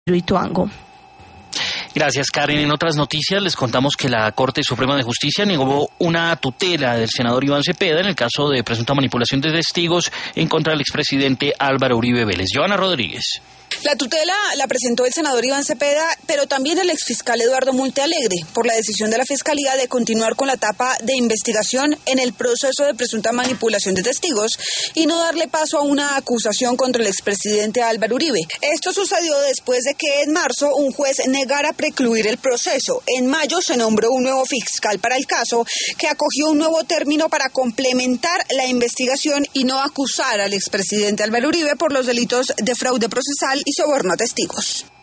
Ituango. Gracias, Karen. En otras noticias les contamos que la Corte Suprema de Justicia negó una tutela del senador Iván Cepeda en el caso de presunta manipulación de testigos en contra del expresidente Álvaro Uribe Vélez. Joana Rodríguez. La tutela la presentó el senador Iván Cepeda, pero también el exfiscal Eduardo Montealegre, por la decisión de la Fiscalía de continuar con la etapa de investigación en el proceso de presunta manipulación de testigos y no darle paso a una acusación contra el expresidente Álvaro Uribe. Esto sucedió después de que en marzo un juez negara precluir el proceso. En mayo se nombró un nuevo fiscal para el caso, que acogió un nuevo término para complementar la investigación y no acusar al expresidente Álvaro Uribe por los delitos de fraude procesal y soborno a testigos.